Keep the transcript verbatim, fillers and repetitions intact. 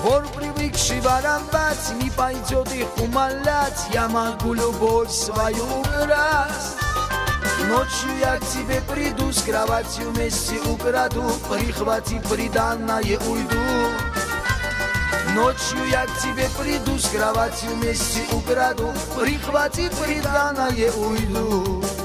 Ор привыкший воровать, не пойдет их умолять. Я могу любовь свою украсть. Ночью я к тебе приду, с кроватью вместе украду, прихвати приданное, уйду. Ночью я к тебе приду, с кроватью вместе украду, прихвати приданное, уйду.